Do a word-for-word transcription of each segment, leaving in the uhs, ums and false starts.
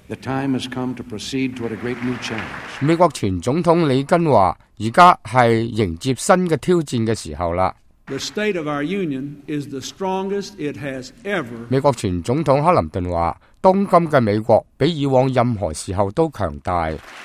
The time has come to proceed toward a great new challenge. 美國前總統里根話：而家係迎接新嘅挑戰嘅時候啦。 The state of our union is the strongest it has ever. 美國前總統克林頓話：當今嘅美國比以往任何時候都強大。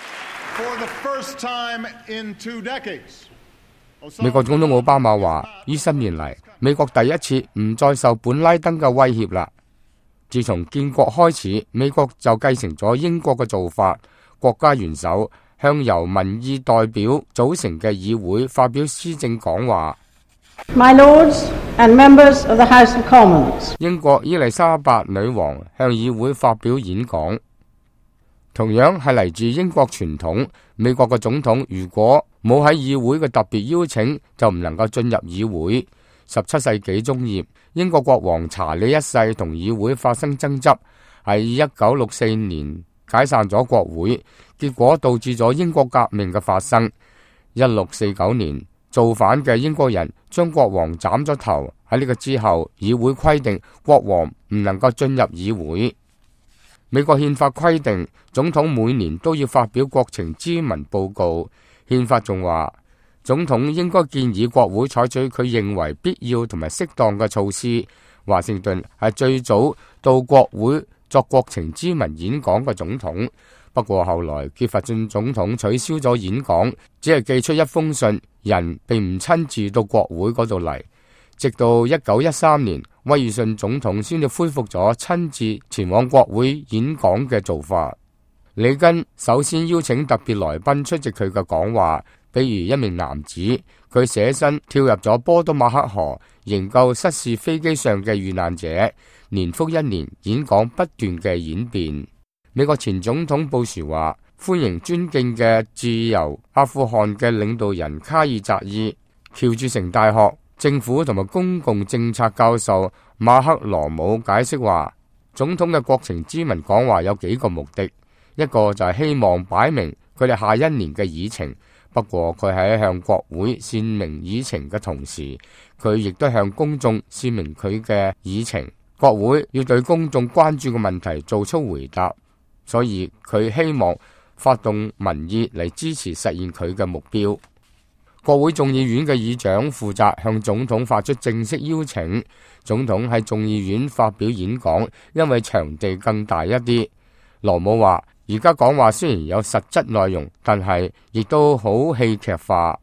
For the first time in two decades. 美國總統奧巴馬話：呢十年嚟，美國第一次唔再受本拉登嘅威脅啦。自從建國開始，美國就繼承咗英國嘅做法，國家元首向由民意代表組成嘅議會發表施政講話。 My lords and members of the House of Commons， 英國伊麗莎白女王向議會發表演講，同樣係嚟自英國傳統。美國嘅總統如果冇喺議會嘅特別邀請，就唔能夠進入議會。十七世紀中葉，英國國王查理一世同議會發生爭執，喺一九六四年解散咗國會，結果導致咗英國革命嘅發生。一六四九年，造反嘅英國人將國王斬咗頭。喺呢個之後，議會規定國王唔能夠進入議會。美國憲法規定，總統每年都要發表國情咨文報告。憲法仲話，總統應該建議國會採取佢認為必要同埋適當嘅措施。華盛頓係最早到國會作國情咨文演講嘅總統，不過後來傑弗遜總統取消咗演講，只係寄出一封信，人並唔親自到國會嗰度嚟。直到一九一三年，威爾遜總統先至恢復咗親自前往國會演講嘅做法。里根首先邀請特別來賓出席佢嘅講話，比如一名男子，佢捨身跳入咗波多馬克河，營救失事飛機上嘅遇難者。年復一年，演講不斷嘅演變。美國前總統布殊話：歡迎尊敬嘅自由阿富汗嘅領導人卡爾扎伊。喬治城大學政府同埋公共政策教授馬克羅姆解釋話，總統嘅國情咨文講話有幾個目的，一個就係希望擺明佢哋下一年嘅議程。不過佢喺向國會闡明議程嘅同時，佢亦都向公眾闡明佢嘅議程。國會要對公眾關注嘅問題做出回答，所以佢希望發動民意嚟支持實現佢嘅目標。國會眾議院嘅議長負責向總統發出正式邀請，總統喺眾議院發表演講，因為場地更大一啲。羅姆話：而家講話雖然有實質內容，但係亦都好戲劇化。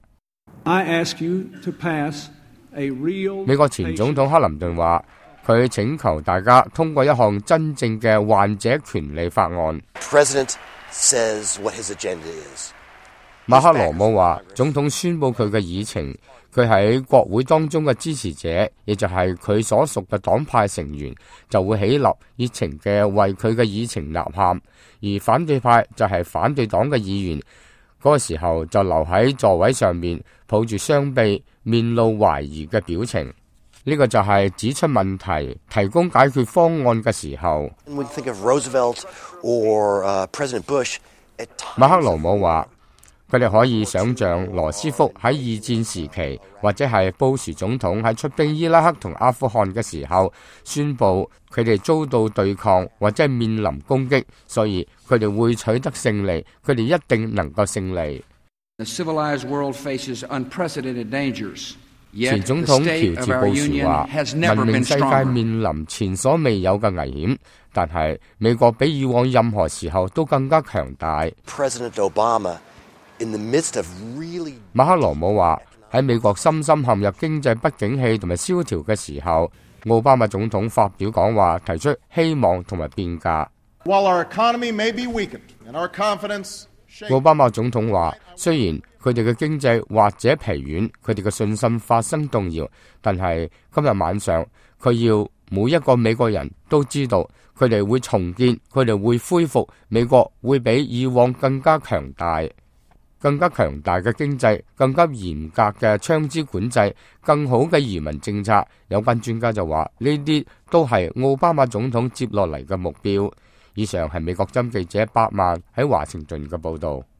I ask you to pass a real... 美國前總統克林頓話：佢請求大家通過一項真正嘅患者權利法案。 President says what his agenda is. 馬克羅姆話：總統宣佈佢嘅議程，佢喺國會當中嘅支持者，亦就係佢所屬嘅黨派成員，就會起立熱情嘅為佢嘅議程吶喊；而反對派就係反對黨嘅議員，嗰、那個時候就留喺座位上面，抱住雙臂，面露懷疑嘅表情。呢、這個就係指出問題、提供解決方案嘅時候。 When think of Roosevelt or, uh, President Bush, at times... 馬克羅姆話：佢哋可以想像羅斯福喺二戰時期，或者係布殊總統喺出兵伊拉克同阿富汗嘅時候，宣佈佢哋遭到對抗或者係面臨攻擊，所以佢哋會取得勝利，佢哋一定能夠勝利。 The civilized world faces unprecedented dangers. 前總統喬治布殊話：文明世界面臨前所未有嘅危險，但係美國比以往任何時候都更加強大。 President Obama In the midst of really... 馬克羅姆話：喺美國深深陷入經濟不景氣同埋蕭條嘅時候，奧巴馬總統發表講話，提出希望同埋變革。 While our economy may be weakened and our confidence... 奧巴馬總統話：雖然佢哋嘅經濟或者疲軟，佢哋嘅信心發生動搖，但係今日晚上佢要每一個美國人都知道，佢哋會重建，佢哋會恢復，美國會比以往更加強大。更加強大嘅經濟，更加嚴格嘅槍支管制，更好嘅移民政策。有關專家就話，呢啲都係奧巴馬總統接落嚟嘅目標。以上係美國針記者百萬喺華盛頓嘅報導。